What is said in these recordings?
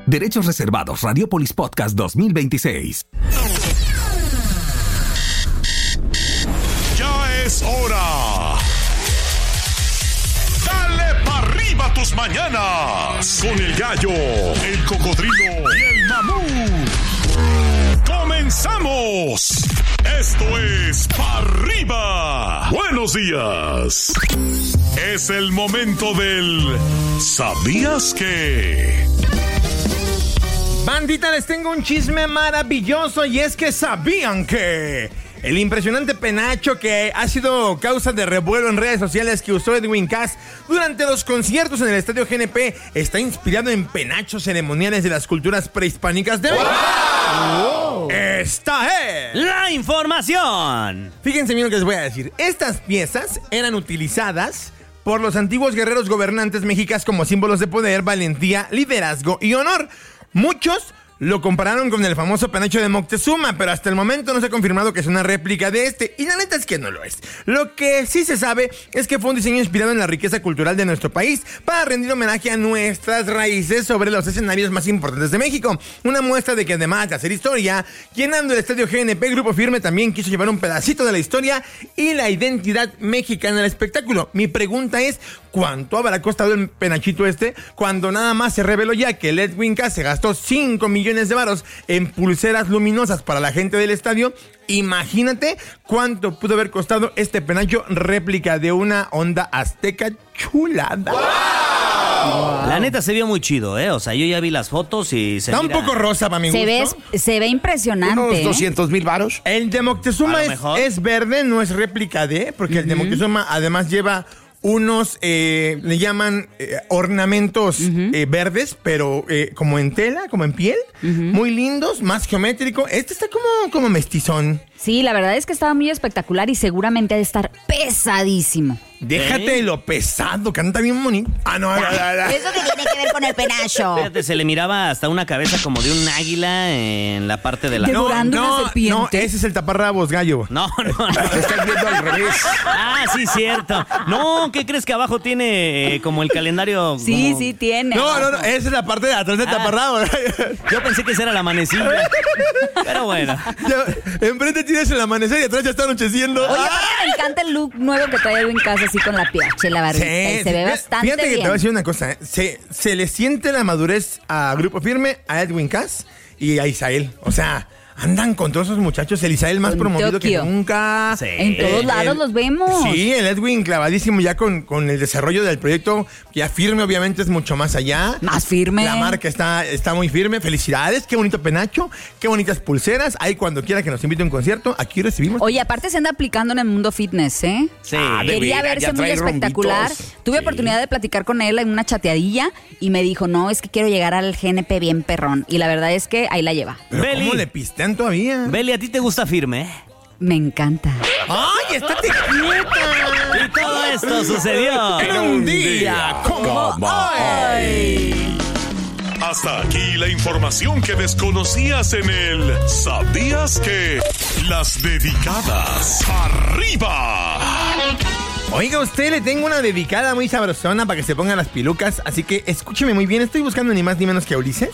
Derechos reservados. Radiopolis Podcast 2026. Ya es hora. Dale pa' arriba tus mañanas. Con el gallo, el cocodrilo y el mamut. ¡Comenzamos! Esto es Pa' Arriba. Buenos días. Es el momento del ¿Sabías qué? Bandita, les tengo un chisme maravilloso y es que ¿sabían que el impresionante penacho que ha sido causa de revuelo en redes sociales que usó Edwin Cass durante los conciertos en el Estadio GNP está inspirado en penachos ceremoniales de las culturas prehispánicas de México? ¡Wow! Esta es la información. Fíjense bien lo que les voy a decir. Estas piezas eran utilizadas por los antiguos guerreros gobernantes mexicas como símbolos de poder, valentía, liderazgo y honor. Muchos lo compararon con el famoso penacho de Moctezuma, pero hasta el momento no se ha confirmado que es una réplica de este, y la neta es que no lo es. Lo que sí se sabe es que fue un diseño inspirado en la riqueza cultural de nuestro país para rendir homenaje a nuestras raíces sobre los escenarios más importantes de México. Una muestra de que además de hacer historia, llenando el Estadio GNP, Grupo Firme también quiso llevar un pedacito de la historia y la identidad mexicana al espectáculo. Mi pregunta es, ¿cuánto habrá costado el penachito este cuando nada más se reveló ya que el Edwin Cass se gastó 5 millones de varos en pulseras luminosas para la gente del estadio? Imagínate cuánto pudo haber costado este penacho réplica de una onda azteca chulada. Wow. La neta se vio muy chido, ¿eh? O sea, yo ya vi las fotos y se Está un poco rosa para mi gusto. Se ve impresionante. Unos 200,000 varos. El de Moctezuma es verde, no es réplica de, porque el de Moctezuma además lleva unos, le llaman ornamentos verdes, pero como en tela, como en piel, muy lindos, más geométrico. Este está como mestizón. Sí, la verdad es que estaba muy espectacular y seguramente ha de estar pesadísimo. Déjate lo pesado, canta bien bonito. No. ¿Eso qué tiene que ver con el penacho? Fíjate, se le miraba hasta una cabeza como de un águila en la parte de la... Devorando una serpiente. No, ese es el taparrabos, gallo. No. Estás viendo al revés. Ah, sí, cierto. No, ¿qué crees que abajo tiene como el calendario? Sí, como... sí tiene. No, esa es la parte de atrás del taparrabos. Yo pensé que ese era el amanecer. Pero bueno. Enfrente tienes el amanecer y atrás ya está anocheciendo. Oye, aparte me encanta el look nuevo que trae Edwin Cass así con la piache, la barbita. Y se ve bastante bien. Fíjate que te voy a decir una cosa. Se le siente la madurez a Grupo Firme, a Edwin Cass y a Isael. O sea, andan con todos esos muchachos. El Isael más promovido que nunca. Sí. En todos lados los vemos. Sí, el Edwin clavadísimo ya con el desarrollo del proyecto. Ya Firme, obviamente, es mucho más allá. Más firme. La marca está muy firme. Felicidades, qué bonito penacho, qué bonitas pulseras. Ahí cuando quiera que nos invite a un concierto, aquí recibimos. Oye, aparte se anda aplicando en el mundo fitness, ¿eh? Sí. Quería verse muy espectacular. Tuve oportunidad de platicar con él en una chateadilla y me dijo, no, es que quiero llegar al GNP bien perrón. Y la verdad es que ahí la lleva. Pero Beli, ¿cómo le pistean todavía? Beli, ¿a ti te gusta Firme? Me encanta. ¡Ay, estate quieta! Y todo esto sucedió en un día como hoy. Hasta aquí la información que desconocías en el ¿Sabías qué? Las dedicadas arriba. Oiga, usted le tengo una dedicada muy sabrosona para que se pongan las pilucas, así que escúcheme muy bien. Estoy buscando ni más ni menos que a Ulises.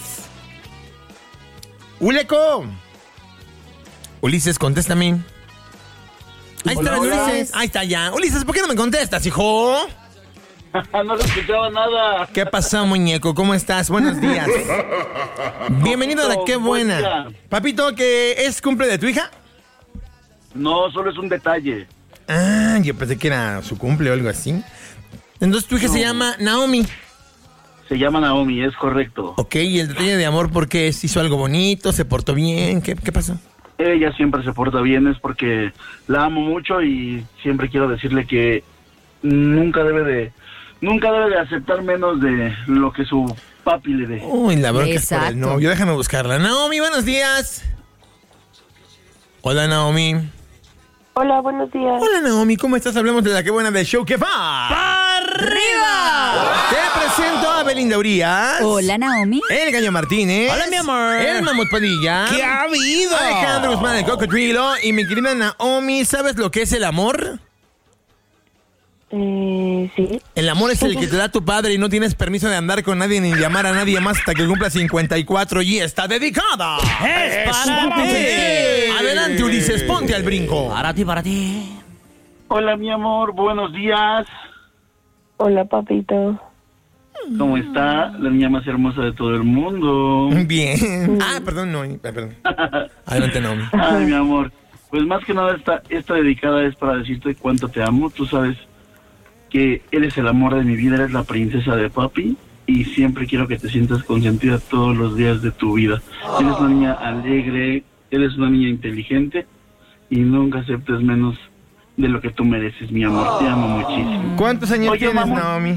¡Uleco! Ulises, contéstame. Ahí está, Ulises. Ahí está ya. Ulises, ¿por qué no me contestas, hijo? No le escuchaba nada. ¿Qué pasó, muñeco? ¿Cómo estás? Buenos días. Bienvenido a la Qué Buena. Papito, ¿que es cumple de tu hija? No, solo es un detalle. Ah, yo pensé que era su cumple o algo así. Entonces tu hija se llama Naomi. Se llama Naomi, es correcto. Ok, ¿y el detalle de amor por qué es? ¿Hizo algo bonito? ¿Se portó bien? ¿Qué pasó? Ella siempre se porta bien, es porque la amo mucho y siempre quiero decirle que nunca debe de aceptar menos de lo que su papi le dé. Uy, la bronca es por el novio. Déjame buscarla. Naomi, buenos días. Hola, Naomi. Hola, buenos días. Hola, Naomi, ¿cómo estás? Hablemos de la Qué Buena del show que va. ¡Pa' arriba! Te presento a Belinda Urias. Hola, Naomi. El Gallo Martínez. Hola, mi amor. El Mamut Padilla. ¿Qué ha habido? Alejandro Guzmán, el Cocodrilo. Y mi querida Naomi, ¿sabes lo que es el amor? Sí. El amor es el que te da tu padre y no tienes permiso de andar con nadie ni llamar a nadie más hasta que cumpla 54 y está dedicada. ¡Es para ti! Adelante, Ulises, ponte al brinco. Para ti. Hola, mi amor, buenos días. Hola, papito. ¿Cómo está la niña más hermosa de todo el mundo? Bien. Perdón, no. Perdón. Adelante, Naomi. Ay, mi amor. Pues más que nada esta dedicada es para decirte cuánto te amo. Tú sabes que eres el amor de mi vida, eres la princesa de papi y siempre quiero que te sientas consentida todos los días de tu vida. Eres una niña alegre, eres una niña inteligente y nunca aceptes menos de lo que tú mereces, mi amor. Te amo muchísimo. ¿Cuántos años Oye, tienes, mamá, Naomi?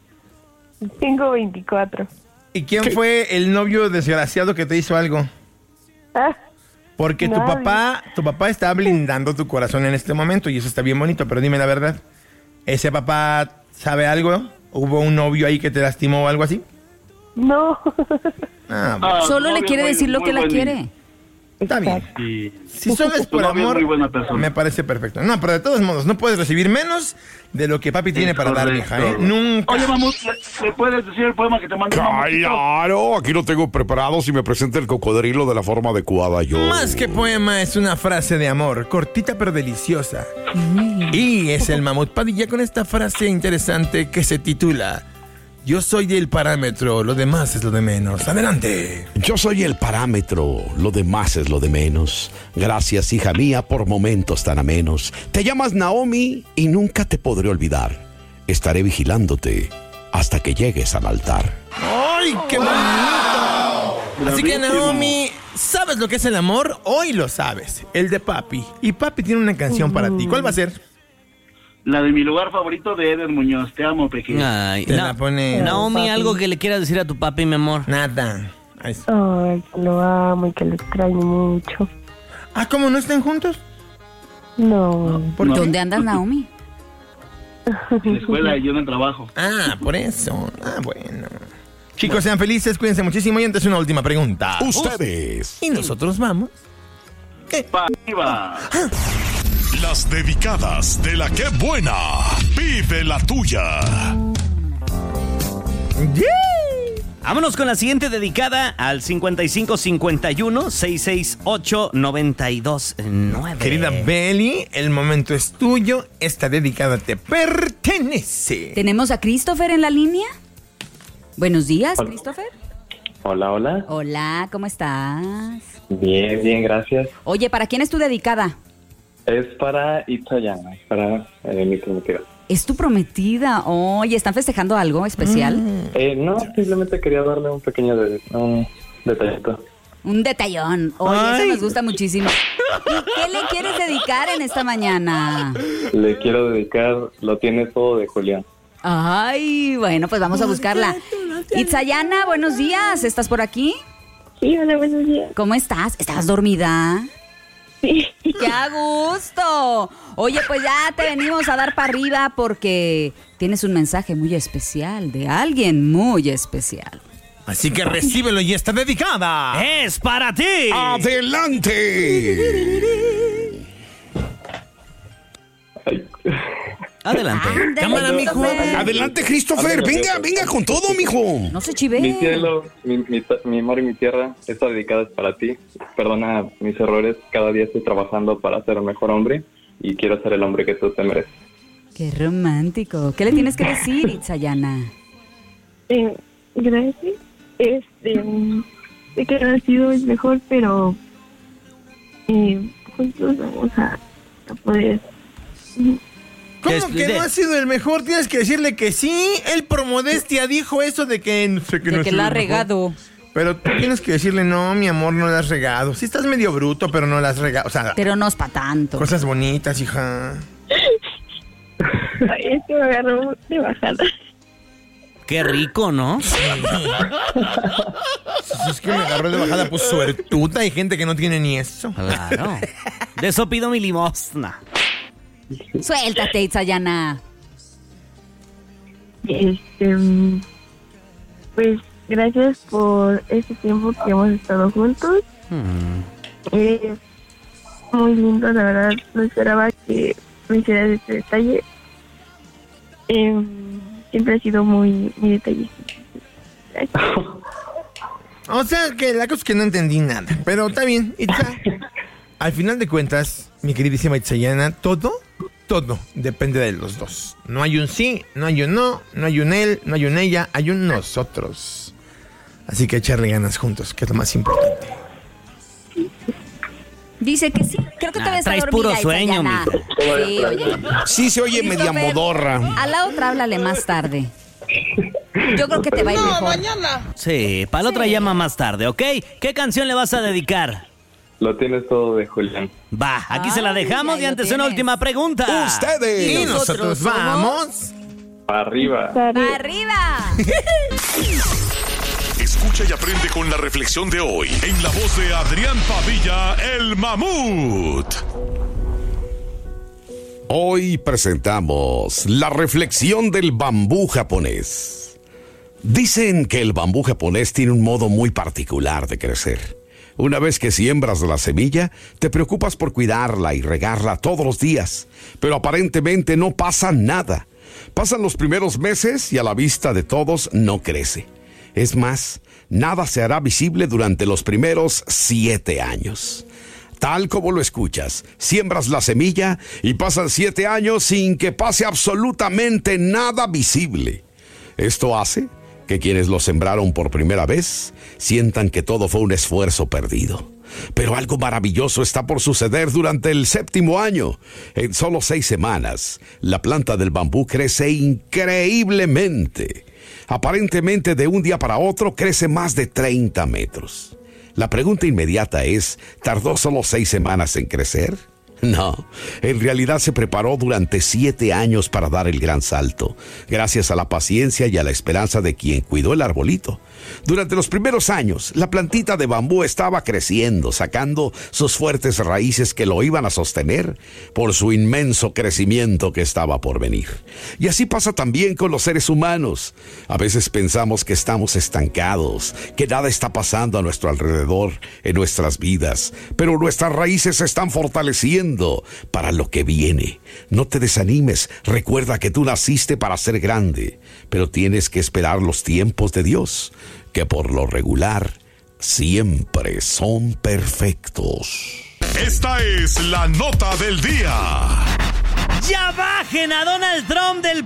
Tengo 24. ¿Y quién fue el novio desgraciado que te hizo algo? Porque tu Nadie. papá está blindando tu corazón en este momento y eso está bien bonito, pero dime la verdad. ¿Ese papá sabe algo? ¿Hubo un novio ahí que te lastimó o algo así? No. Solo le novio quiere muy- decir lo muy que la buen- quiere. Está bien. Sí. Si solo es por Tu novio es amor, muy buena persona. me parece perfecto. No, pero de todos modos, no puedes recibir menos de lo que papi tiene para dar, Correcto. mija, ¿eh? Nunca. Oye, mamut, ¿le puedes decir el poema que te mandé? mamutito? Claro, aquí lo tengo preparado. Si me presenta el cocodrilo de la forma adecuada, yo. Más que poema, es una frase de amor, cortita pero deliciosa. Y es el Mamut Padilla con esta frase interesante que se titula: Yo soy el parámetro, lo demás es lo de menos. Adelante. Yo soy el parámetro, lo demás es lo de menos. Gracias, hija mía, por momentos tan amenos. Te llamas Naomi y nunca te podré olvidar. Estaré vigilándote hasta que llegues al altar. ¡Ay, qué bonito! Así que, Naomi, ¿sabes lo que es el amor? Hoy lo sabes. El de papi. Y papi tiene una canción para ti. ¿Cuál va a ser? La de mi lugar favorito de Eder Muñoz. Te amo, pequeño. Ay, Te la pone. Naomi, papi. algo que le quieras decir a tu papi, mi amor. Nada. Ay, Ay, que lo amo y que lo extraño mucho. ¿cómo no están juntos? No. ¿Por qué? ¿Dónde andas, Naomi? En la escuela y yo en el trabajo. Por eso. Bueno. Chicos, sean felices, cuídense muchísimo. Y antes una última pregunta. Ustedes. Y nosotros vamos. Pa' arriba. Las dedicadas de la que buena. Vive la tuya. Vámonos con la siguiente dedicada al 5551-668-929. Querida Beli, el momento es tuyo. Esta dedicada te pertenece. ¿Tenemos a Christopher en la línea? Buenos días, Hola. Christopher. Hola, hola. Hola, ¿cómo estás? Bien, bien, gracias. Oye, ¿para quién es tu dedicada? Es para Itzayana, es para mi prometida. ¿Es tu prometida? Oye, ¿están festejando algo especial? No, simplemente quería darle un pequeño un detallito. Un detallón. Oye, Ay. eso nos gusta muchísimo. ¿Y qué le quieres dedicar en esta mañana? Le quiero dedicar Lo tienes todo de Julián. Ay, bueno, pues vamos a buscarla. Itzayana, buenos días. ¿Estás por aquí? Sí, hola, buenos días. ¿Cómo estás? ¿Estabas dormida? Sí. ¡Qué a gusto! Oye, pues ya te venimos a dar para arriba porque tienes un mensaje muy especial de alguien muy especial. Así que recíbelo y está dedicada. ¡Es para ti! ¡Adelante! Ay. Adelante. Ándale, Cámara, mijo. Christopher. Adelante, Christopher. Venga, venga con todo, mijo. No se chive. Mi cielo, mi amor y mi tierra, esta dedicada es para ti. Perdona mis errores, cada día estoy trabajando para ser un mejor hombre y quiero ser el hombre que tú te mereces. Qué romántico. ¿Qué le tienes que decir, Itzayana? Gracias. Sé que no ha sido el mejor, pero juntos vamos a poder. ¿Cómo que no ha sido el mejor? Tienes que decirle que sí. Él por modestia dijo eso de que no sé qué no De ha que sido la ha el mejor. regado. Pero tú tienes que decirle, no, mi amor, no la has regado. Sí estás medio bruto, pero no la has regado. O sea, Pero no es para tanto. cosas bonitas, hija. Ay, es que me agarró de bajada. Qué rico, ¿no? Si es que me agarró de bajada, pues suertuta. Hay gente que no tiene ni eso. Claro. De eso pido mi limosna. Suéltate, Itzayana. Pues gracias por este tiempo que hemos estado juntos. Es muy lindo, la verdad. No esperaba que me hicieras este detalle. Siempre ha sido muy detallista. O sea, que la cosa es que no entendí nada. Pero está bien, Itza. Al final de cuentas, mi queridísima Itzayana, todo depende de los dos. No hay un sí, no hay un no, no hay un él, no hay un ella, hay un nosotros. Así que echarle ganas juntos, que es lo más importante. Dice que sí. Creo que todavía está traes dormida, puro sueño, Itzayana. mijo. Sí, oye. Sí, se oye media Christopher, modorra. A la otra háblale más tarde. Yo creo que te va a ir mejor. Sí, para la otra llama más tarde, ¿ok? ¿Qué canción le vas a dedicar? Lo tienes todo de Julián. Va, aquí se la Ay, dejamos ya y lo antes una tienes. última pregunta. Ustedes. Y nosotros vamos. Arriba. ¡Arriba! Escucha y aprende con la reflexión de hoy en la voz de Adrián Padilla, el Mamut. Hoy presentamos la reflexión del bambú japonés. Dicen que el bambú japonés tiene un modo muy particular de crecer. Una vez que siembras la semilla, te preocupas por cuidarla y regarla todos los días, pero aparentemente no pasa nada. Pasan los primeros meses y a la vista de todos no crece. Es más, nada se hará visible durante los primeros 7 años. Tal como lo escuchas, siembras la semilla y pasan 7 años sin que pase absolutamente nada visible. Esto hace que quienes lo sembraron por primera vez sientan que todo fue un esfuerzo perdido. Pero algo maravilloso está por suceder durante el 7º año. En solo 6 semanas, la planta del bambú crece increíblemente. Aparentemente, de un día para otro, crece más de 30 metros. La pregunta inmediata es, ¿tardó solo 6 semanas en crecer? No, en realidad se preparó durante 7 años para dar el gran salto, gracias a la paciencia y a la esperanza de quien cuidó el arbolito. Durante los primeros años, la plantita de bambú estaba creciendo, sacando sus fuertes raíces que lo iban a sostener por su inmenso crecimiento que estaba por venir. Y así pasa también con los seres humanos. A veces pensamos que estamos estancados, que nada está pasando a nuestro alrededor, en nuestras vidas, pero nuestras raíces se están fortaleciendo para lo que viene. No te desanimes, recuerda que tú naciste para ser grande, pero tienes que esperar los tiempos de Dios, que por lo regular siempre son perfectos. Esta es la nota del día. ¡Ya bajen a Donald Trump del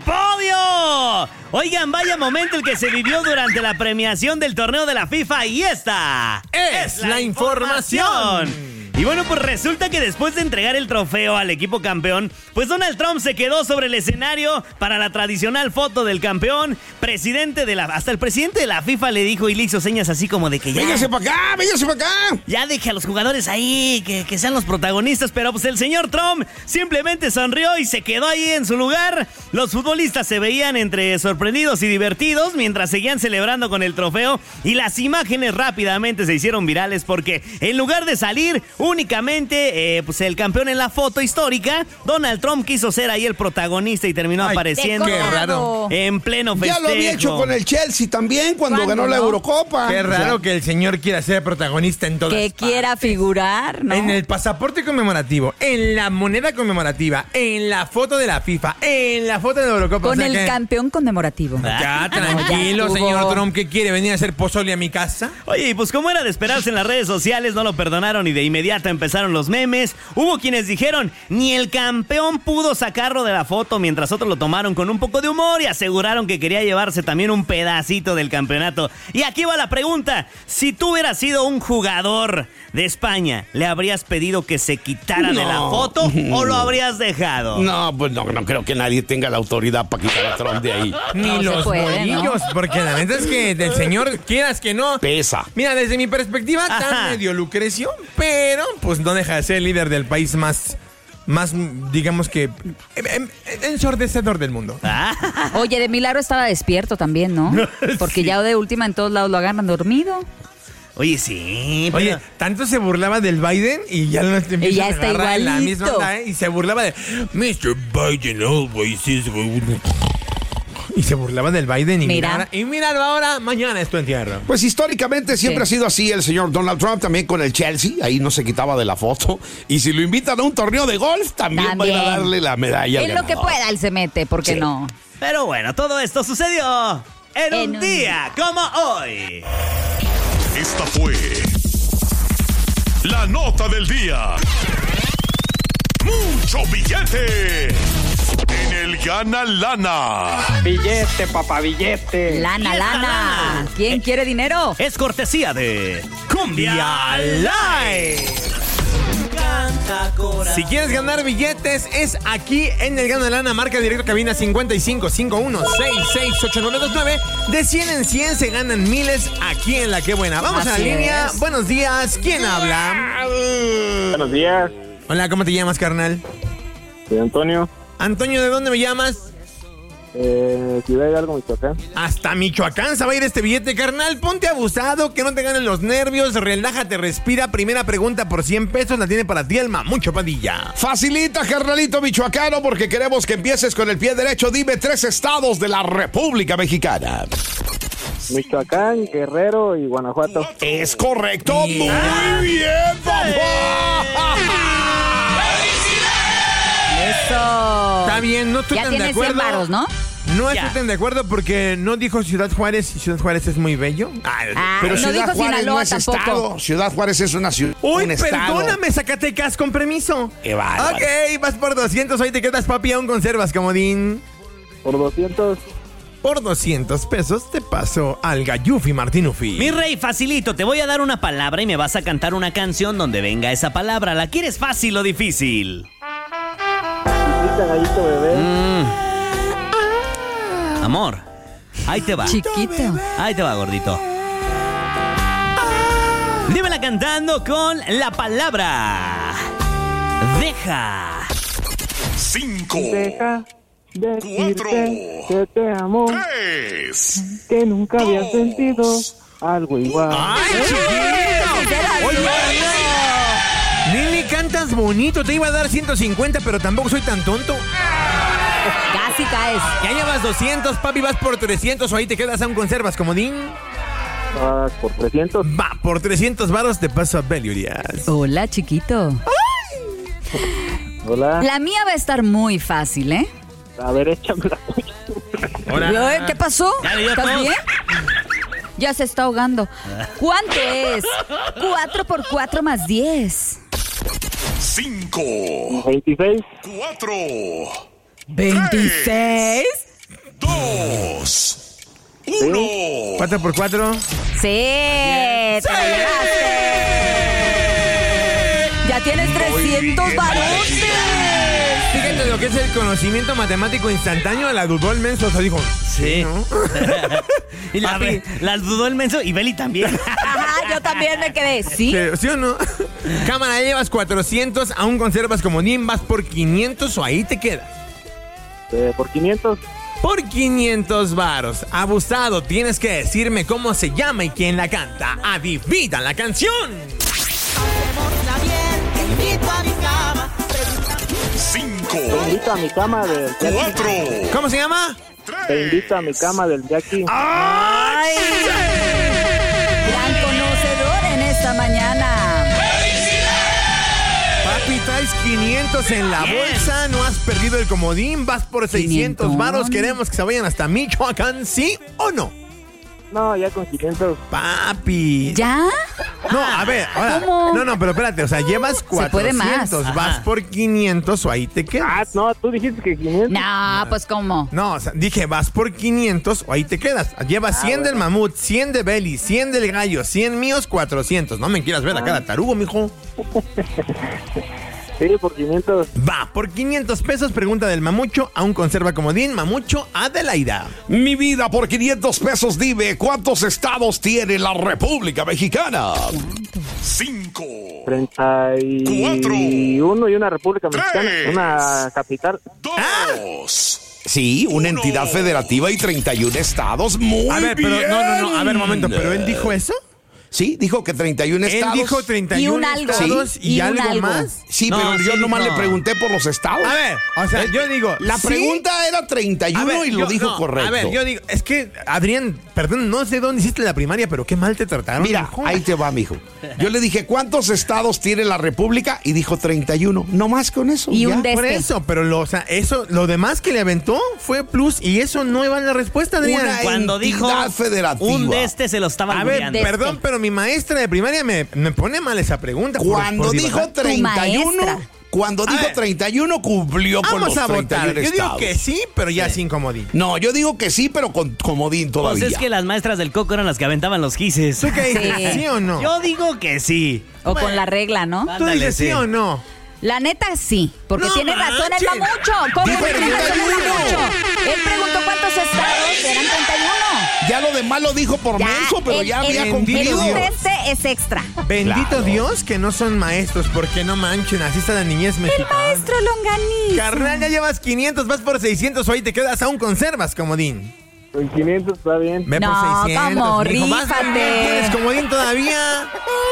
podio! Oigan, vaya momento el que se vivió durante la premiación del torneo de la FIFA y esta Es la información. Y bueno, pues resulta que después de entregar el trofeo al equipo campeón, pues Donald Trump se quedó sobre el escenario para la tradicional foto del campeón, hasta el presidente de la FIFA le dijo y le hizo señas así como de que ya... ¡Véngase para acá, véngase para acá! Ya deje a los jugadores ahí, que sean los protagonistas, pero pues el señor Trump simplemente sonrió y se quedó ahí en su lugar. Los futbolistas se veían entre sorprendidos y divertidos mientras seguían celebrando con el trofeo y las imágenes rápidamente se hicieron virales porque en lugar de salir únicamente pues el campeón en la foto histórica, Donald Trump quiso ser ahí el protagonista y terminó apareciendo qué raro. en pleno festejo. Ya lo había hecho con el Chelsea también cuando ganó la Eurocopa. Qué raro que el señor quiera ser protagonista en todas Que quiera figurar, ¿no? En el pasaporte conmemorativo, en la moneda conmemorativa, en la foto de la FIFA, en la foto de la Eurocopa. Con o sea el que... campeón conmemorativo. Ya, tranquilo, Ya señor estuvo. Trump, ¿qué quiere? ¿Venir a hacer pozole a mi casa? Oye, y pues como era de esperarse en las redes sociales, no lo perdonaron y de inmediato empezaron los memes. Hubo quienes dijeron, ni el campeón pudo sacarlo de la foto, mientras otros lo tomaron con un poco de humor y aseguraron que quería llevarse también un pedacito del campeonato. Y aquí va la pregunta, si tú hubieras sido un jugador de España, ¿le habrías pedido que se quitara de la foto o lo habrías dejado? No, pues no creo que nadie tenga la autoridad para quitar a Trump de ahí. Ni No se los puede, bolillos, porque la neta es que del señor, quieras que no. Pesa. Mira, desde mi perspectiva, Ajá. tan medio Lucrecio, pero pues no deja de ser el líder del país más digamos que, ensordecedor del mundo. Oye, de milagro estaba despierto también, ¿no? Porque ya de última en todos lados lo agarran dormido. Oye, sí, pero... Oye, tanto se burlaba del Biden y ya lo empiezan Y ya a está agarrar en la misma igualito. onda, ¿eh? Y se burlaba de Mr. Biden always is... Y se burlaba del Biden y Mira. míralo ahora, mañana es tu entierro. Pues históricamente siempre Sí. ha sido así el señor Donald Trump, también con el Chelsea, ahí no se quitaba de la foto. Y si lo invitan a un torneo de golf, también va a ir a darle la medalla al En lo que ganador. pueda él se mete, ¿por qué Sí. no? Pero bueno, todo esto sucedió en un día como hoy. Esta fue la nota del día. ¡Mucho billete! En el Gana Lana. Billete, papá, billete. Lana. ¿Quién quiere dinero? Es cortesía de Cumbia Live. Si quieres ganar billetes, es aquí en el Gana Lana. Marca directo cabina 5551668929. De 100 en 100 se ganan miles aquí en La Qué Buena. Vamos a la línea. Buenos días. ¿Quién habla? Buenos días. Hola, ¿cómo te llamas, carnal? Soy Antonio. Antonio, ¿de dónde me llamas? Ciudad Hidalgo, Michoacán. Hasta Michoacán se va a ir este billete, carnal. Ponte abusado, que no te ganen los nervios. Relájate, respira. Primera pregunta por 100 pesos la tiene para ti el Mamucho Padilla. Facilita, carnalito michoacano, porque queremos que empieces con el pie derecho. Dime 3 estados de la República Mexicana. Michoacán, Guerrero y Guanajuato. Es correcto. Muy bien, papá. Eso. Está bien, no estoy Ya tan de tienes acuerdo. 100 varos, ¿no? No estoy tan de acuerdo porque no dijo Ciudad Juárez y Ciudad Juárez es muy bello. Pero no Ciudad dijo Juárez Sinaloa no es tampoco. estado. Ciudad Juárez es una ciudad. Uy, un estado. perdóname, Zacatecas, con permiso. Qué bárbaro. Ok, vas por 200, ahí te quedas, papi, aún conservas, comodín. Por 200. Por 200 pesos te paso al Gallufi Martinufi. Mi rey, facilito, te voy a dar una palabra y me vas a cantar una canción donde venga esa palabra. ¿La quieres fácil o difícil? Chiquita, gallito, bebé. Amor, ahí te va. Chiquito. Ahí te va, gordito. Dímela cantando con la palabra deja. 5, Deja decirte 4, que te amo, 3. que nunca había sentido algo igual. ¡Ay, chiquito! Oye, Nini, cantas bonito. Te iba a dar 150, pero tampoco soy tan tonto. Casi caes. Ya llevas 200, papi, vas por 300 o ahí te quedas aún conservas, comodín. Por 300. Va, por 300 varos te paso a Beli Urias. Hola, chiquito. Hola. La mía va a estar muy fácil, ¿eh? A ver, échame la Hola. ¿Qué pasó? Ya le dio ¿Estás tos. bien? Ya se está ahogando. ¿Cuánto es? 4 por 4 más 10. 5, 26. 4, 26. 2, 1. 4 por 4. Sí, te lo llevaste. Ya tienes 300 barotes. Fíjate lo que es el conocimiento matemático instantáneo. La dudó el menso, o sea, dijo... Sí. ¿no? Y Papi. la dudó el menso y Beli también. Ajá, yo también me quedé. ¿Sí? ¿Sí o no? Cámara, llevas 400, aún conservas comodín, vas por 500 o ahí te quedas. Por 500. Por 500 varos. Abusado, tienes que decirme cómo se llama y quién la canta. Adivina la canción. 5, Te invito a mi cama del Jackie. 4, ¿Cómo se llama? Te invito a mi cama del Jackie. ¡Ay! Gran conocedor en esta mañana. Papi, traes 500 en la bolsa, no has perdido el comodín, vas por 600 500. varos. Queremos que se vayan hasta Michoacán, ¿sí o no? No, ya con 500. Papi. ¿Ya? No, a ver, ahora. ¿Cómo? No, pero espérate, o sea, llevas 400, puede más. vas Ajá. por 500 o ahí te quedas. Ah, no, tú dijiste que 500. No, pues ¿cómo? No, o sea, dije, vas por 500 o ahí te quedas. Llevas 100 del mamut, 100 de Beli, 100 del gallo, 100 míos, 400. No me quieras ver la cara tarugo, mijo. Sí, por 500. Va, por 500 pesos, pregunta del mamucho, aún conserva comodín, mamucho, Adelaida. Mi vida, por 500 pesos, dime, ¿cuántos estados tiene la República Mexicana? 5, 31 y una república mexicana. Una capital. 2. Sí, una entidad federativa y 31 estados. Muy A ver, pero bien. no, a ver, momento, ¿pero él dijo eso? Sí, dijo que 31 Él estados. dijo 31 Y un algo. estados Sí, y algo algo. más. Sí, No, pero sí yo nomás dijo. le pregunté por los estados. A ver, o sea, yo digo... La ¿sí? pregunta era 31 A ver, y lo yo- dijo no, correcto. A ver, yo digo, es que, Adrián, perdón, no sé dónde hiciste la primaria, pero qué mal te trataron. Mira, hijo. ahí te va, mijo. Yo le dije, ¿cuántos estados tiene la República? Y dijo 31. No más con eso. Y ya. un de Por eso, pero o sea, eso, lo demás que le aventó fue plus y eso no iba en la respuesta, Adrián. Una Cuando dijo entidad federativa. un de este se lo estaba A ver, albureando. perdón, pero mi maestra de primaria me pone mal esa pregunta. Cuando dijo divagar. 31, maestra. cuando A dijo ver. 31 cumplió con Vamos los a 31 votar. Yo digo estados. que sí, pero ya sin comodín. No, yo digo que sí, pero con comodín todavía. Pues es que las maestras del Coco eran las que aventaban los quises. ¿Tú qué dices? Sí. ¿Sí o no? Yo digo que sí. O con la regla, ¿no? ¿Tú Ándale, dices sí sí. o no? La neta, sí. Porque No tiene razón el manches. mamucho. ¿Cómo Dijo que tiene razón el 31? mamucho? Él preguntó cuántos estados eran 31. Ya lo demás lo dijo por menso, pero ya había el cumplido. un de este es extra. Bendito Claro. Dios que no son maestros, porque no manchen, así está la niñez mexicana. Maestro Longaniz. Carnal, ya llevas 500, vas por 600, hoy te quedas, aún conservas, comodín. Con 500 está bien. Ve No, por 600. ¿cómo? mijo, vas por Rífate. 1000, ¿tienes comodín todavía?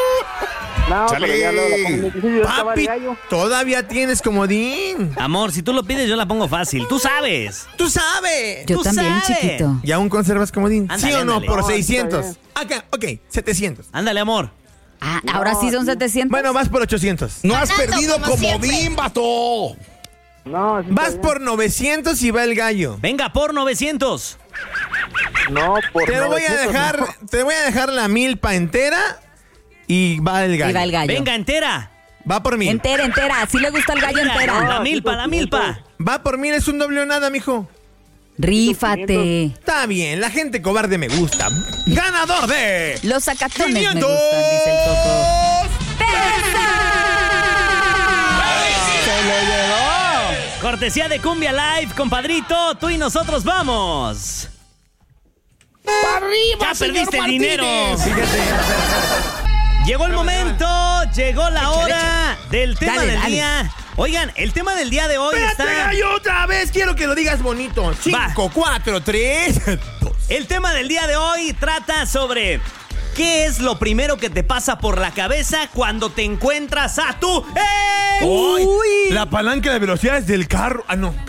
No, Chale. pero ya luego la comunicación ya estaba el Papi, gallo. todavía tienes comodín. Amor, si tú lo pides, yo la pongo fácil. Tú sabes. ¡Tú sabes! Yo Tú también, sabes. chiquito. ¿Y aún conservas comodín? Ándale, ¿Sí o no? ándale. Por No, está 600. bien. Acá, ok, 700. Ándale, amor. Ah, ahora sí son 700. Bueno, vas por 800. No has perdido comodín, vato. No, sí Vas está por 900 y va el gallo. Venga, por 900. bien. No, por Te voy a 900, dejar, no. te voy a dejar la milpa entera y va el gallo. Y va el gallo. Venga, entera. Va por 1000. Entera, entera. Sí le gusta el gallo Venga, entera. La milpa, la milpa. Va por 1000, es un doble o nada, mijo. Rífate. Está bien, la gente cobarde me gusta. Ganador de Los sacatones me 500 gustan, dice el Coco. ¡Se lo llevó! Cortesía de Cumbia Live, compadrito. Tú y nosotros vamos. ¡Para arriba, Ya señor perdiste el dinero. Martínez! Fíjate. Llegó el momento, llegó la hora del tema Dale, del dale. día. Oigan, el tema del día de hoy Espérate, está... gallo, otra vez. Quiero que lo digas bonito. 5, 4, 3, 2. El tema del día de hoy trata sobre qué es lo primero que te pasa por la cabeza cuando te encuentras a tu... Uy, la palanca de velocidades del carro. Ah, no.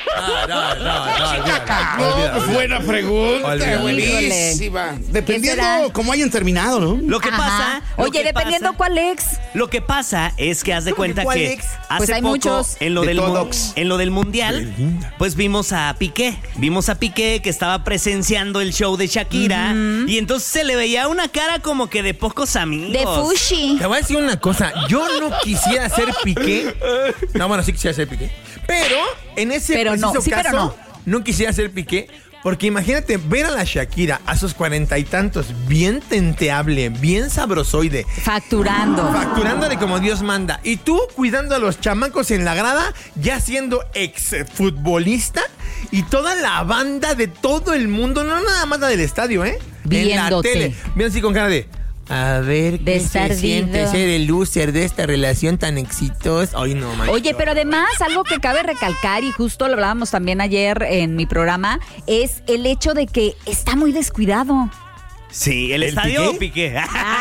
Buena pregunta, Olvídalo. buenísima. será? Dependiendo cómo hayan terminado, ¿no? Lo que Ajá. pasa... lo Oye, que dependiendo pasa- cuál ex. Lo que pasa es que haz de ¿Cómo que cuenta cuál que ex? hace Pues hay poco muchos. en lo De del todos. en lo del mundial, Eres linda. pues vimos a Piqué que estaba presenciando el show de Shakira y entonces se le veía una cara como que de pocos amigos. De Fushi. Te voy a decir una cosa. Yo no quisiera ser Piqué. No, bueno, sí quisiera ser Piqué. Pero en ese Pero no, preciso sí, pero caso, no quisiera ser Piqué. Porque imagínate ver a la Shakira a sus 40 y tantos, bien tenteable, bien sabrosoide, Facturando. facturándole como Dios manda. Y tú cuidando a los chamacos en la grada, ya siendo ex futbolista y toda la banda de todo el mundo, no nada más la del estadio, ¿eh? En la Viéndote. tele. Bien así con cara de... A ver, De ¿qué se estar siente vivo. ser el loser de esta relación tan exitosa? Ay, no, manito. Oye, pero además, algo que cabe recalcar, y justo lo hablábamos también ayer en mi programa, es el hecho de que está muy descuidado. Sí, el estadio o Piqué.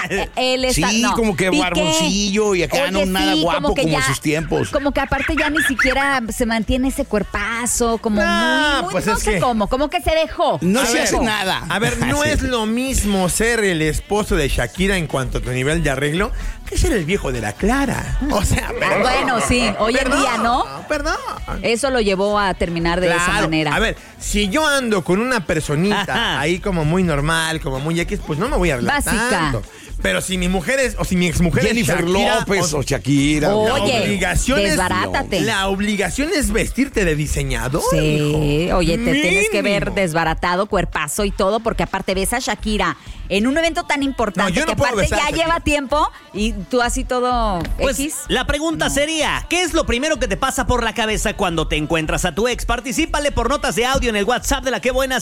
Él está, Sí, no, como que Piqué. barboncillo y acá no nada guapo como en sus tiempos. Como que aparte ya ni siquiera se mantiene ese cuerpazo, como muy pues no es sé que- cómo que se dejó. No A se ver, hace nada. A ver, no Sí. es lo mismo ser el esposo de Shakira en cuanto a tu nivel de arreglo que ser el viejo de la Clara. O sea, perdón. Bueno, sí, hoy en Perdón, día, ¿no? Perdón. Eso lo llevó a terminar de esa Claro. manera. A ver, si yo ando con una personita Ajá. ahí como muy normal, como muy X, pues no me voy a arreglar Básica. tanto. Pero si mi mujer es, o si mi exmujer Jennifer es Shakira, López o Shakira. Oye, la obligación es- desbarátate. La obligación es vestirte de diseñador. Sí, hijo. oye, te tienes que ver Mínimo. desbaratado, cuerpazo y todo, porque aparte ves a Shakira en un evento tan importante No, yo no que puedo aparte besar a ya Shakira. lleva tiempo y tú así todo Pues X. la pregunta sería, ¿qué es lo primero que te pasa por la cabeza cuando te encuentras a tu ex? Particípale por notas de audio en el WhatsApp de La Qué Buena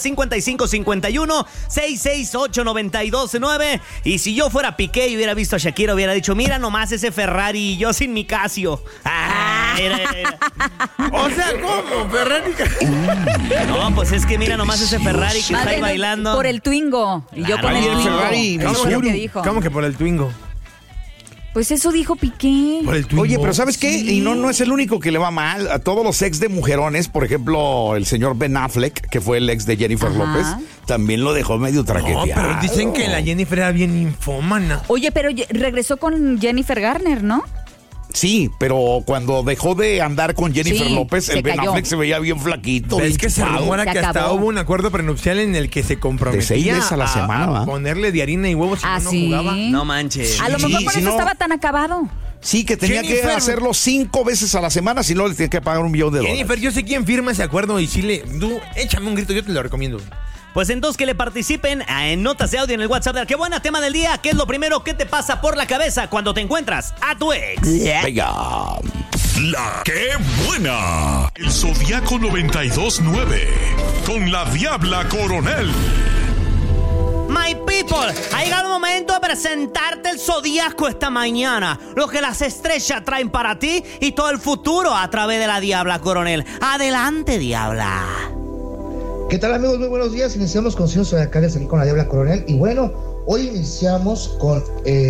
5551-668-929. Y si yo fuera Piqué y hubiera visto a Shakira, hubiera dicho, mira nomás ese Ferrari y yo sin mi Casio. ¡Ah! O sea, ¿cómo? Ferrari. No, pues es que mira nomás ese Ferrari que está ahí bailando. Por el Twingo. Y yo con el Twingo. Ferrari, Eso fue lo que dijo. ¿Cómo que por el Twingo? Pues eso dijo Piqué. Por el Twingo. Oye, pero ¿sabes qué? Sí. Y no es el único que le va mal. A todos los ex de mujerones, por ejemplo, el señor Ben Affleck, que fue el ex de Jennifer Ajá. López, también lo dejó medio traqueteado. No, pero dicen que la Jennifer era bien infómana. Oye, pero regresó con Jennifer Garner, ¿no? Sí, pero cuando dejó de andar con Jennifer Sí, López, el se Ben cayó. Affleck se veía bien flaquito. Es bien que se chupado. rumora Se que hasta acabó. hubo un acuerdo prenupcial en el que se comprometía De 6 veces a la semana, ¿va? ponerle de harina y huevos si ¿Ah, no sí? jugaba. No manches. A lo mejor por si eso no- estaba tan acabado. Sí, que tenía Jennifer. que hacerlo 5 veces a la semana, si no le tenía que pagar $1 millón. Jennifer, yo sé quién firma ese acuerdo y si le... Tú, échame un grito, yo te lo recomiendo. Pues entonces que le participen en notas de audio en el WhatsApp de Qué Buena. Tema del día. ¿Qué es lo primero que te pasa por la cabeza cuando te encuentras a tu ex? Venga. La Qué Buena. El Zodiaco 92.9. Con la Diabla Coronel. My people, ha llegado el momento de presentarte el zodiaco esta mañana. Lo que las estrellas traen para ti y todo el futuro a través de la Diabla Coronel. Adelante, Diabla. ¿Qué tal, amigos? Muy buenos días. Iniciamos con signos zodiacales aquí con la Diabla Coronel. Y bueno, hoy iniciamos con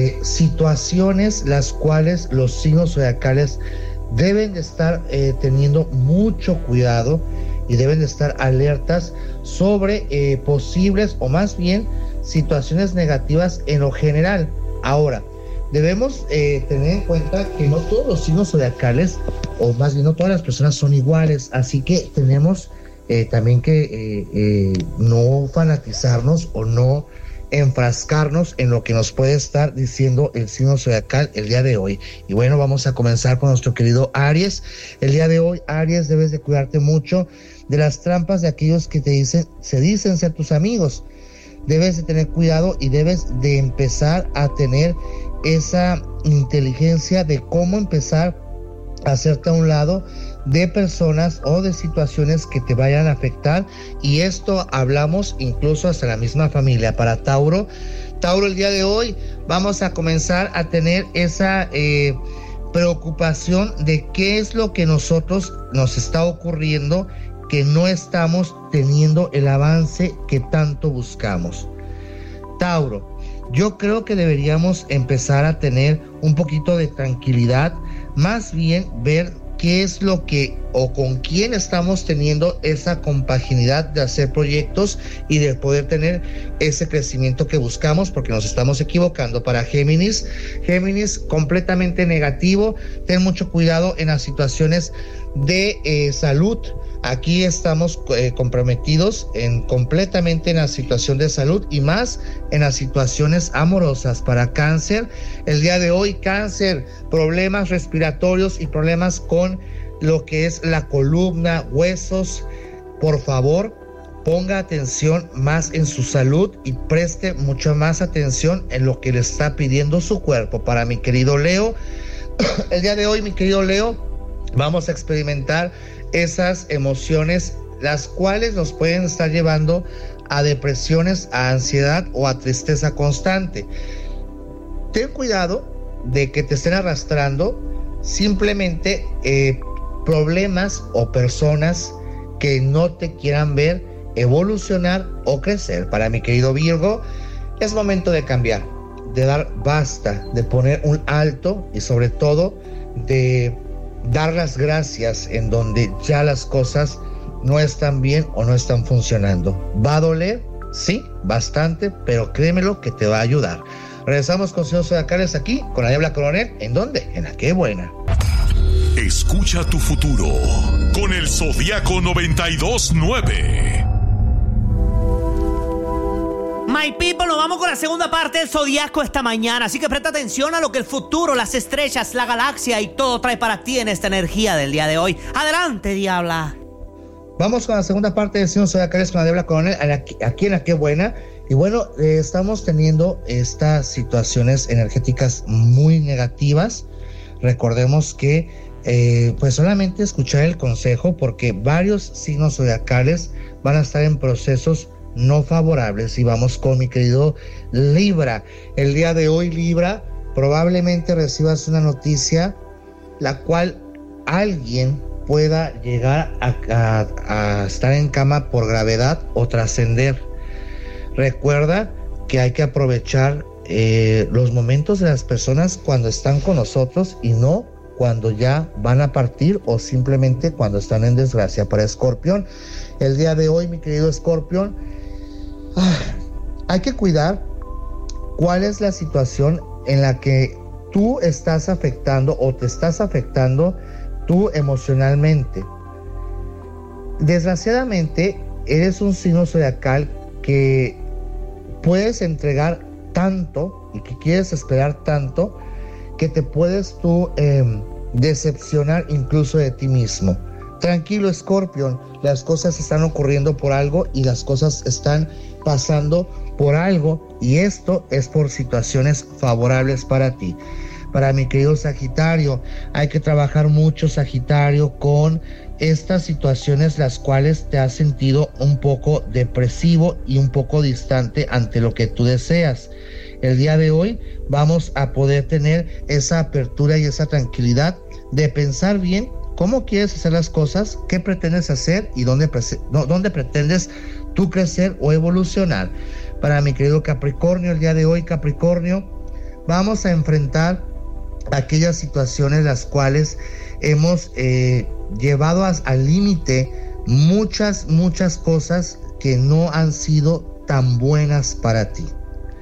situaciones las cuales los signos zodiacales deben de estar teniendo mucho cuidado y deben de estar alertas sobre posibles o más bien situaciones negativas en lo general. Ahora, debemos tener en cuenta que no todos los signos zodiacales, o más bien no todas las personas son iguales, así que tenemos también que no fanatizarnos o no enfrascarnos en lo que nos puede estar diciendo el signo zodiacal el día de hoy. Y bueno, vamos a comenzar con nuestro querido Aries. El día de hoy, Aries, debes de cuidarte mucho de las trampas de aquellos que se dicen ser tus amigos. Debes de tener cuidado y debes de empezar a tener esa inteligencia de cómo empezar a hacerte a un lado de personas o de situaciones que te vayan a afectar, y esto hablamos incluso hasta la misma familia. Para Tauro, el día de hoy vamos a comenzar a tener esa preocupación de qué es lo que nos está ocurriendo, que no estamos teniendo el avance que tanto buscamos. Tauro, yo creo que deberíamos empezar a tener un poquito de tranquilidad, más bien ver qué es lo que o con quién estamos teniendo esa compaginidad de hacer proyectos y de poder tener ese crecimiento que buscamos, porque nos estamos equivocando. Para Géminis, completamente negativo. Ten mucho cuidado en las situaciones de salud. Aquí estamos comprometidos completamente en la situación de salud y más en las situaciones amorosas. Para Cáncer, el día de hoy, Cáncer, problemas respiratorios y problemas con lo que es la columna, huesos. Por favor, ponga atención más en su salud y preste mucha más atención en lo que le está pidiendo su cuerpo. Para mi querido Leo, el día de hoy, mi querido Leo, vamos a experimentar esas emociones, las cuales nos pueden estar llevando a depresiones, a ansiedad o a tristeza constante. Ten cuidado de que te estén arrastrando simplemente problemas o personas que no te quieran ver evolucionar o crecer. Para mi querido Virgo, es momento de cambiar, de dar basta, de poner un alto y sobre todo de dar las gracias en donde ya las cosas no están bien o no están funcionando. ¿Va a doler? Sí, bastante, pero créemelo que te va a ayudar. Regresamos con signos zodiacales aquí con la Diabla Coronel. ¿En dónde? En La Qué Buena. Escucha tu futuro con el Zodiaco 92.9. My people, nos vamos con la segunda parte del Zodiaco esta mañana. Así que presta atención a lo que el futuro, las estrellas, la galaxia y todo trae para ti en esta energía del día de hoy. Adelante, Diabla. Vamos con la segunda parte de signos zodiacales con la Diabla Coronel aquí en La Qué Buena. Y bueno, estamos teniendo estas situaciones energéticas muy negativas. Recordemos que pues solamente escuchar el consejo, porque varios signos zodiacales van a estar en procesos no favorables. Y vamos con mi querido Libra. El día de hoy, Libra, probablemente recibas una noticia la cual alguien pueda llegar a estar en cama por gravedad o trascender. Recuerda que hay que aprovechar los momentos de las personas cuando están con nosotros y no cuando ya van a partir o simplemente cuando están en desgracia. Para Escorpión, el día de hoy, mi querido Escorpión, hay que cuidar cuál es la situación en la que tú estás afectando o te estás afectando tú emocionalmente. Desgraciadamente, eres un signo zodiacal que puedes entregar tanto y que quieres esperar tanto que te puedes tú decepcionar incluso de ti mismo. Tranquilo, Escorpión, las cosas están ocurriendo por algo y las cosas están pasando por algo, y esto es por situaciones favorables para ti. Para mi querido Sagitario, hay que trabajar mucho, Sagitario, con estas situaciones las cuales te has sentido un poco depresivo y un poco distante ante lo que tú deseas. El día de hoy vamos a poder tener esa apertura y esa tranquilidad de pensar bien cómo quieres hacer las cosas, qué pretendes hacer y dónde pretendes tú crecer o evolucionar. Para mi querido Capricornio, el día de hoy, Capricornio, vamos a enfrentar aquellas situaciones las cuales hemos llevado al límite muchas cosas que no han sido tan buenas para ti.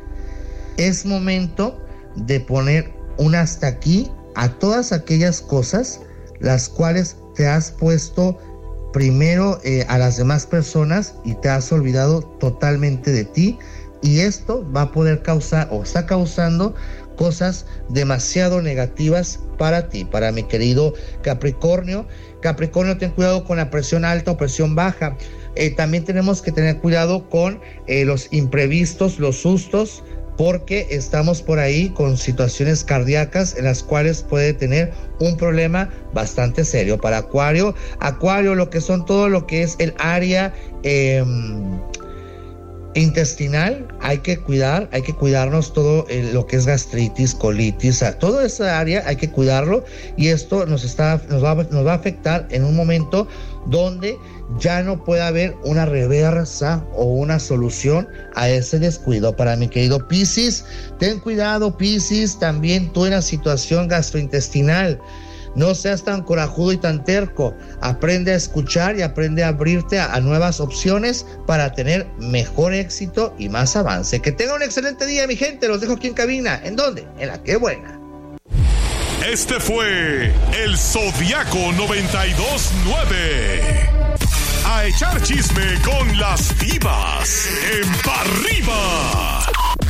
Es momento de poner un hasta aquí a todas aquellas cosas las cuales te has puesto primero a las demás personas y te has olvidado totalmente de ti, y esto va a poder causar o está causando cosas demasiado negativas para ti. Para mi querido Capricornio, ten cuidado con la presión alta o presión baja. También tenemos que tener cuidado con los imprevistos, los sustos, porque estamos por ahí con situaciones cardíacas en las cuales puede tener un problema bastante serio. Para Acuario, lo que son todo lo que es el área intestinal, hay que cuidarnos todo lo que es gastritis, colitis, toda esa área hay que cuidarlo, y esto nos va a afectar en un momento donde ya no puede haber una reversa o una solución a ese descuido. Para mi querido Piscis, ten cuidado, Piscis, también tú en la situación gastrointestinal. No seas tan corajudo y tan terco. Aprende a escuchar y aprende a abrirte a nuevas opciones para tener mejor éxito y más avance. Que tenga un excelente día, mi gente. Los dejo aquí en cabina. ¿En dónde? En La Qué Buena. Este fue el Zodiaco 92.9. A echar chisme con las divas en Pa' Arriba.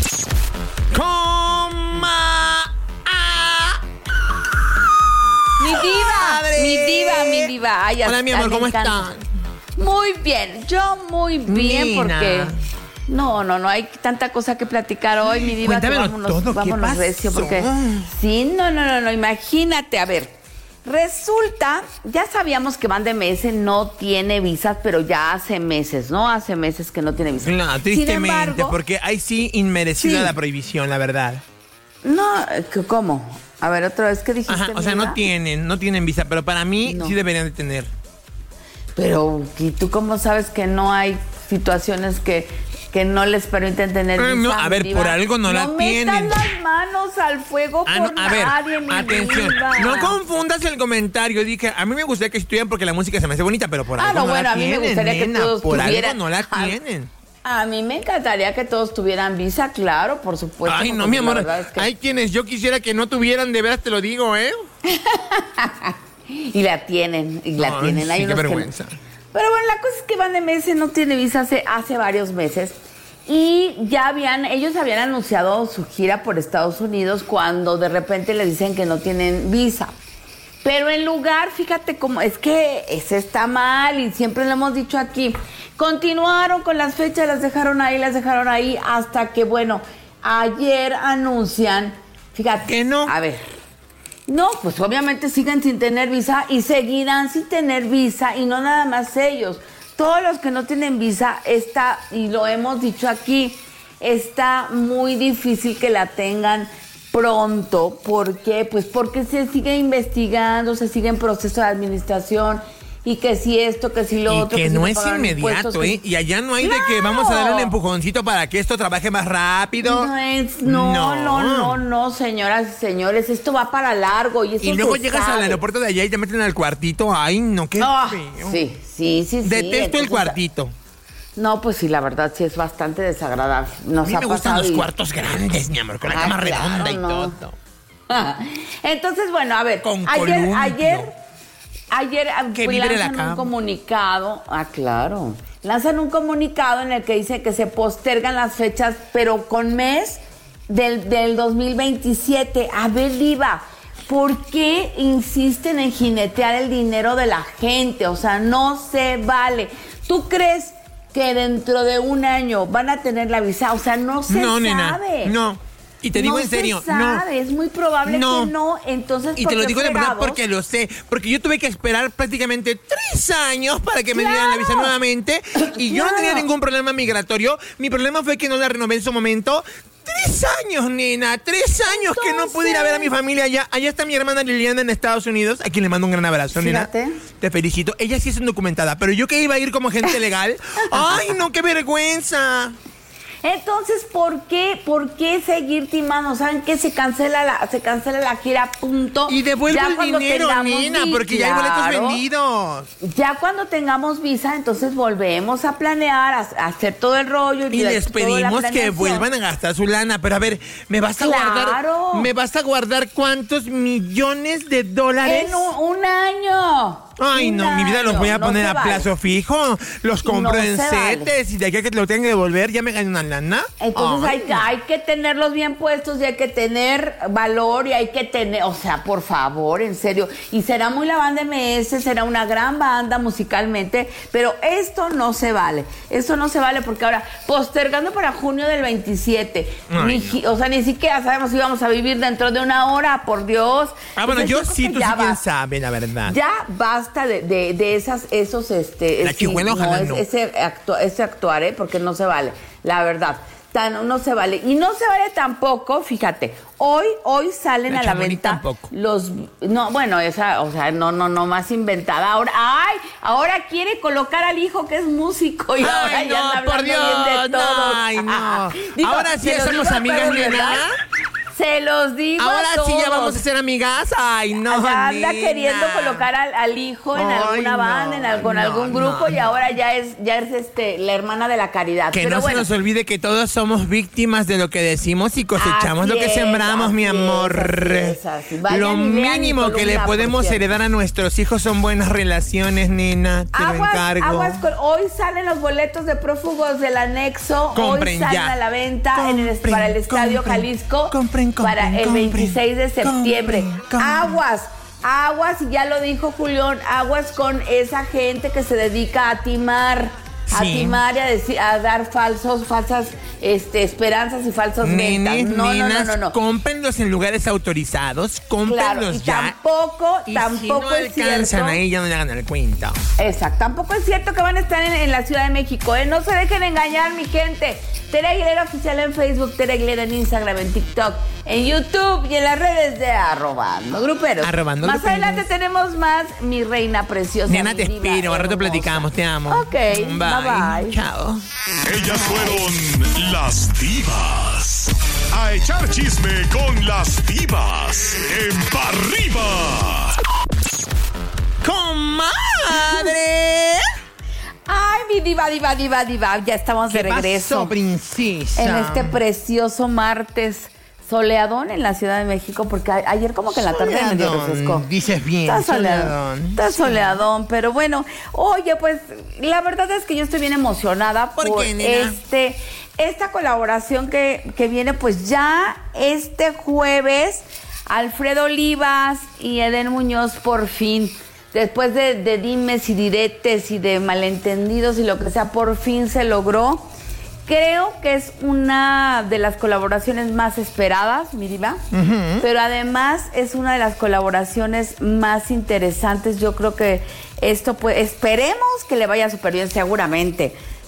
Mi diva. Ay, hola, mi amor, ¿cómo estás? Muy bien, yo muy bien, Nina. Porque no hay tanta cosa que platicar hoy, mi diva. Vámonos recio, porque sí, no, imagínate, a ver, resulta, ya sabíamos que Van de Mese no tiene visas, pero ya hace meses, ¿no? Hace meses que no tiene visas. No, tristemente, Sin embargo, porque ahí sí inmerecida sí. la prohibición, la verdad. No, ¿cómo? A ver, otra vez, ¿qué dijiste? Ajá, o sea, no tienen visa, pero para mí sí deberían de tener. Pero, ¿y tú cómo sabes que no hay situaciones que no les permiten tener visa? No, a ver, por algo no la tienen. No metan las manos al fuego por nadie, mi atención, diva. no confundas el comentario. Dije, a mí me gustaría que estuvieran porque la música se me hace bonita, pero por algo no la tienen, a mí me gustaría que todos por tuvieran. algo no la tienen. A mí me encantaría que todos tuvieran visa, claro, por supuesto. Ay, no, mi amor, hay quienes yo quisiera que no tuvieran, de veras te lo digo, ¿eh? Y la tienen, Hay sí, qué unos vergüenza. Pero bueno, la cosa es que Van de Mese no tiene visa hace varios meses. Y ellos habían anunciado su gira por Estados Unidos cuando de repente le dicen que no tienen visa. Pero en lugar, fíjate cómo, es que ese está mal y siempre lo hemos dicho aquí. Continuaron con las fechas, las dejaron ahí hasta que, bueno, ayer anuncian, fíjate. ¿Que no? A ver. No, pues obviamente siguen sin tener visa y seguirán sin tener visa, y no nada más ellos. Todos los que no tienen visa y lo hemos dicho aquí, está muy difícil que la tengan pronto. ¿Por qué? Pues porque se sigue investigando, se sigue en proceso de administración. Y que si esto, que si lo otro. Que si no no es pagaron inmediato, impuestos, ¿eh? Y allá no hay de que vamos a darle un empujoncito para que esto trabaje más rápido. No, señoras y señores, esto va para largo. Y luego llegas al aeropuerto de allá y te meten al cuartito. Ay, no, qué feo. Sí. Detesto entonces, el cuartito. No, pues sí, la verdad sí es bastante desagradable. A mí me gustan los cuartos grandes, mi amor, con la cama redonda y todo. Entonces, bueno, a ver, ayer lanzan un comunicado. Claro. Lanzan un comunicado en el que dice que se postergan las fechas, pero con mes del 2027. A ver, Diva, ¿por qué insisten en jinetear el dinero de la gente? O sea, no se vale. ¿Tú crees que dentro de un año van a tener la visa? O sea, no se sabe. Nena, no. Y te digo en serio, no se sabe, es muy probable que no, entonces y te lo digo de verdad porque lo sé, porque yo tuve que esperar prácticamente 3 años para que me dieran la visa nuevamente y yo no tenía ningún problema migratorio, mi problema fue que no la renové en su momento. 3 años, nena, 3 años que no pude ir a ver a mi familia allá. Allá está mi hermana Liliana en Estados Unidos, a quien le mando un gran abrazo, Fíjate. nena. Te felicito. Ella sí es indocumentada, pero yo que iba a ir como agente legal. ¡Ay, no, qué vergüenza! Entonces, ¿por qué seguir timando? ¿Saben qué? Se cancela la gira, punto. Y devuelve el dinero, nena, porque ya hay boletos vendidos. Ya cuando tengamos visa, entonces volvemos a planear, a hacer todo el rollo. Y les pedimos que vuelvan a gastar su lana. Pero a ver, ¿me vas a guardar cuántos millones de dólares? En un año. Ay, no, mi vida los voy a poner a plazo fijo. Los compro en setes y de aquí a que te lo tenga que devolver ya me gané una lana. Entonces hay que tenerlos bien puestos y hay que tener valor y hay que tener, o sea, por favor, en serio. Y será muy la banda MS, será una gran banda musicalmente, pero esto no se vale. Esto no se vale porque ahora, postergando para junio del 27, o sea, ni siquiera sabemos si vamos a vivir dentro de una hora, por Dios. Bueno, yo sí, tú sí quién sabe, la verdad. Ya basta de esos la chihuela, ojalá no. Ese actuar, porque no se vale, la verdad. No se vale. Y no se vale tampoco, fíjate, hoy salen a la venta tampoco. No más inventada. Ahora quiere colocar al hijo que es músico y ahora ya anda hablando bien de todo. Ay, no. Digo, ahora sí somos amigas, nena. Se los digo ahora a todos. Sí ya vamos a ser amigas. Ay, no, anda queriendo colocar al hijo en alguna banda, con algún grupo y ahora ya es la hermana de la caridad. Que no se nos olvide que todos somos víctimas de lo que decimos y cosechamos lo que sembramos, mi amor. Lo mínimo que le podemos heredar a nuestros hijos son buenas relaciones, nena. Te lo encargo. Hoy salen los boletos de prófugos del anexo. Compren hoy salen a la venta para el Estadio Jalisco. Para el 26 de septiembre. Aguas, y ya lo dijo Julián, aguas con esa gente que se dedica a timar. A timar y a dar falsas esperanzas y falsas ventas. No. Cómprenlos en lugares autorizados, cómprenlos ya. Tampoco si no es cierto. alcanzan ahí, ya no le hagan el cuento. Exacto, tampoco es cierto que van a estar en la Ciudad de México, No se dejen engañar, mi gente. Tere Aguilera Oficial en Facebook, Tere Aguilera en Instagram, en TikTok, en YouTube y en las redes de Arrobando Gruperos. Más adelante tenemos más, mi reina preciosa. Nena, te espero, al rato platicamos, te amo. Ok, bye. Chao. Ellas fueron las divas. A echar chisme con las divas. En Pa' Arriba. ¡Comadre! Ay, mi diva. Ya estamos de regreso. ¿Qué pasó, princesa? En este precioso martes soleadón en la Ciudad de México, porque ayer como que en la tarde medio refrescó. Dices bien, Está soleadón, pero bueno. Oye, pues, la verdad es que yo estoy bien emocionada por esta colaboración que viene, pues ya este jueves, Alfredo Olivas y Eden Muñoz por fin. Después de dimes y diretes y de malentendidos y lo que sea, por fin se logró. Creo que es una de las colaboraciones más esperadas, mi diva, pero además es una de las colaboraciones más interesantes. Yo creo que esto, pues, esperemos que le vaya súper bien, seguramente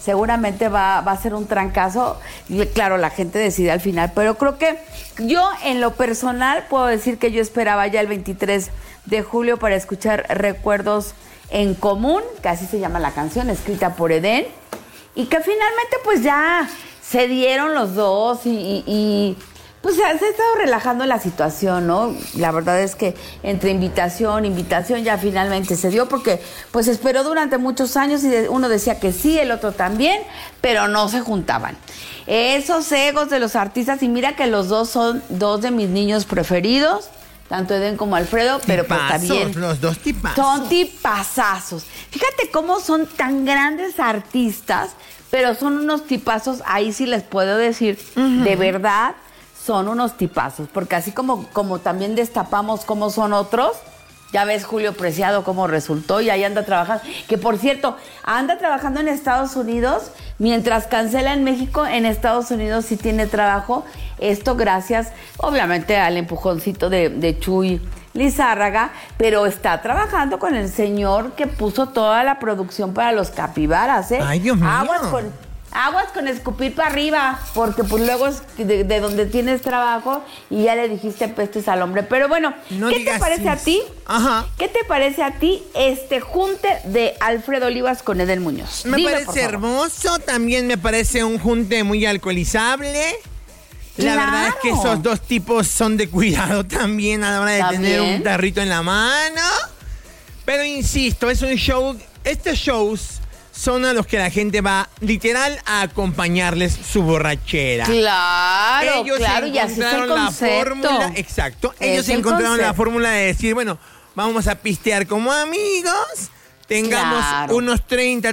seguramente va a ser un trancazo. Y claro, la gente decide al final, pero creo que yo en lo personal puedo decir que yo esperaba ya el 23 de julio para escuchar Recuerdos en Común, que así se llama la canción, escrita por Edén, y que finalmente pues ya se dieron los dos y pues se ha estado relajando la situación, ¿no? La verdad es que entre invitación ya finalmente se dio, porque pues esperó durante muchos años y uno decía que sí, el otro también, pero no se juntaban. Esos egos de los artistas, y mira que los dos son dos de mis niños preferidos, tanto Edén como Alfredo, pero pues también... Los dos tipazos. Son tipazazos. Fíjate cómo son tan grandes artistas, pero son unos tipazos, ahí sí les puedo decir, de verdad... Son unos tipazos, porque así como también destapamos cómo son otros, ya ves Julio Preciado cómo resultó y ahí anda trabajando. Que por cierto, anda trabajando en Estados Unidos, mientras cancela en México, en Estados Unidos sí tiene trabajo. Esto gracias, obviamente, al empujoncito de Chuy Lizárraga, pero está trabajando con el señor que puso toda la producción para los capibaras, ¿eh? ¡Ay, Dios mío! Aguas con escupir para arriba, porque pues luego es de donde tienes trabajo y ya le dijiste pestes al hombre. Pero bueno, ¿qué te parece a ti? Ajá. ¿Qué te parece a ti este junte de Alfredo Olivas con Edén Muñoz? Me parece hermoso, también me parece un junte muy alcoholizable. La verdad es que esos dos tipos son de cuidado también a la hora de tener un tarrito en la mano. Pero insisto, es un show, estos shows son a los que la gente va literal a acompañarles su borrachera. Claro, ellos claro, y así es el concepto. Exacto, ellos encontraron la fórmula de decir, bueno, vamos a pistear como amigos, tengamos unos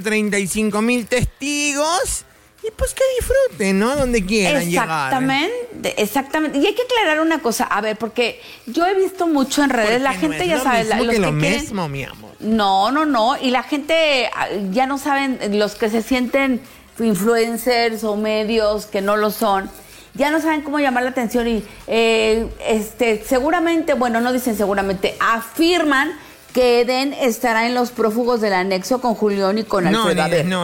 35 mil testigos y pues que disfruten, ¿no? Donde quieran llegar. Exactamente. Y hay que aclarar una cosa, a ver, porque yo he visto mucho en redes, la gente ya sabe, los que lo quieren... mismo, mi amor. No, y la gente ya no saben, los que se sienten influencers o medios que no lo son, ya no saben cómo llamar la atención y seguramente, bueno, no dicen seguramente, afirman que Edén estará en Los Prófugos del Anexo con Julián y con Alfredo. No.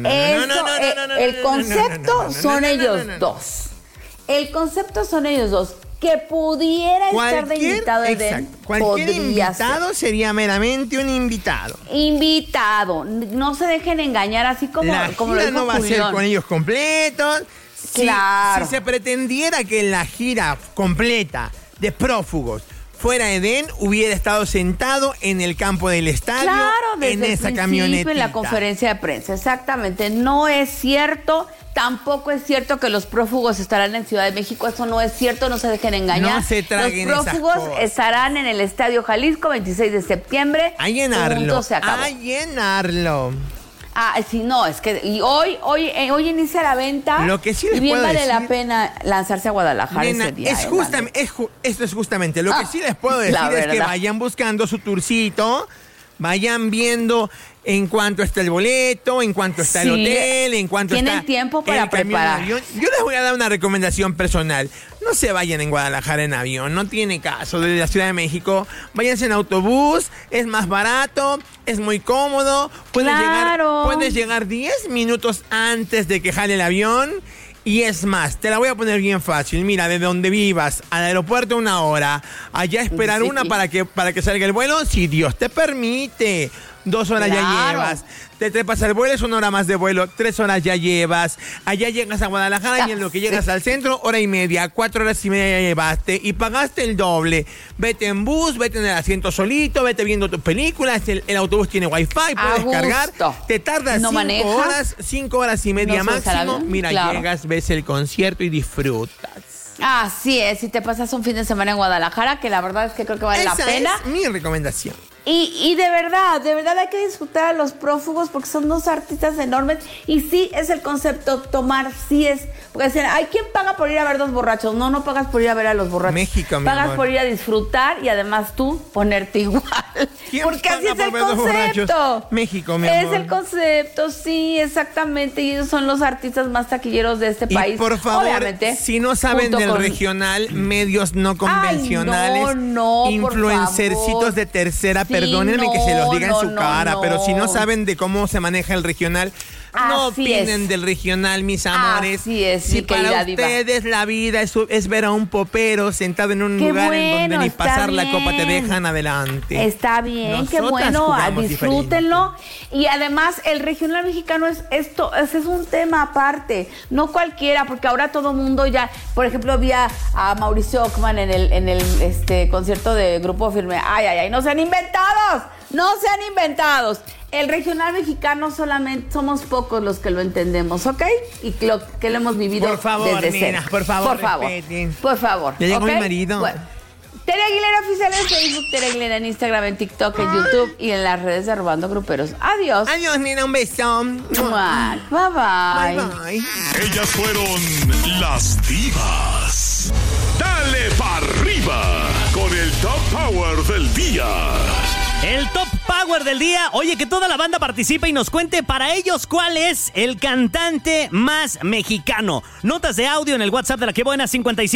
El concepto son ellos dos. El concepto son ellos dos. Que pudiera estar de invitado Edén. Cualquier invitado sería meramente un invitado. Invitado. No se dejen engañar, así como la como gira lo dijo no va Julián. a ser con ellos completos. Claro. Si se pretendiera que la gira completa de Prófugos fuera Edén, hubiera estado sentado en el campo del estadio, desde en esa el camioneta. En la conferencia de prensa, exactamente. No es cierto, tampoco es cierto que los prófugos estarán en Ciudad de México. Eso no es cierto, no se dejen engañar. No se traguen los prófugos esas cosas. Estarán en el Estadio Jalisco, 26 de septiembre. A llenarlo. Punto, se acabó. A llenarlo. Sí, no, es que y hoy inicia la venta. Lo que sí les y bien puedo vale decir, la pena lanzarse a Guadalajara ese día. Esto es justamente lo que sí les puedo decir es que vayan buscando su tourcito, vayan viendo en cuánto está el boleto, en cuánto está el hotel, en cuánto está tienen tiempo para el camión preparar. en avión. Yo les voy a dar una recomendación personal. No se vayan en Guadalajara en avión, no tiene caso. Desde la Ciudad de México, váyanse en autobús, es más barato, es muy cómodo. Puedes llegar 10 minutos antes de que jale el avión. Y es más, te la voy a poner bien fácil. Mira, de donde vivas, al aeropuerto 1 hora, allá esperar una para que salga el vuelo, si Dios te permite. 2 horas ya llevas. Te trepas al vuelo, es 1 hora más de vuelo, 3 horas ya llevas. Allá llegas a Guadalajara y en lo que llegas al centro, 1 hora y media, 4 horas y media ya llevaste y pagaste el doble. Vete en bus, vete en el asiento solito, vete viendo tus películas, el autobús tiene wifi, puedes cargar. Te tardas 5 horas y media máximo. Mira, llegas, ves el concierto y disfrutas. Así es, si te pasas un fin de semana en Guadalajara, que la verdad es que creo que vale la pena. Esa es mi recomendación. Y de verdad hay que disfrutar a los prófugos porque son dos artistas enormes. Y sí es el concepto, tomar, sí es. Porque dicen, ay, ¿quién paga por ir a ver dos borrachos? No pagas por ir a ver a los borrachos. México, mi pagas amor. por ir a disfrutar y además tú ponerte igual. Porque así es el concepto. México, mi amor. Es el concepto, sí, exactamente. Y ellos son los artistas más taquilleros de este país. Y por favor, obviamente, si no saben del regional, medios no convencionales, influencercitos de tercera, perdónenme que se los diga en su cara, pero si no saben de cómo se maneja el regional, No Así opinen es. del regional, mis amores. Así es, si mi para querida diva. ustedes la vida es ver a un popero sentado en un Qué lugar en donde bueno, ni está pasar la copa te bien. dejan adelante. Está bien, qué Nosotras bueno, jugamos disfrútenlo. Y además, el regional mexicano es un tema aparte, no cualquiera, porque ahora todo mundo ya, por ejemplo, vi a Mauricio Ockman en el concierto de Grupo Firme. Ay, no sean inventados, no sean inventados. El regional mexicano solamente somos pocos los que lo entendemos, ¿ok? Y que lo hemos vivido Por favor, desde nena, cero. por favor, respeten. Por favor. Ya llegó ¿ok? mi marido. Bueno, Tere Aguilera Oficial en Facebook, Tere Aguilera en Instagram, en TikTok, en YouTube y en las redes de Robando Gruperos. Adiós. Adiós, nena, un beso. Bye, bye. Bye. Ellas fueron las divas. Dale pa' arriba con el Top Power del día. El Top Power del día. Oye, que toda la banda participe y nos cuente para ellos cuál es el cantante más mexicano. Notas de audio en el WhatsApp de La Que Buena,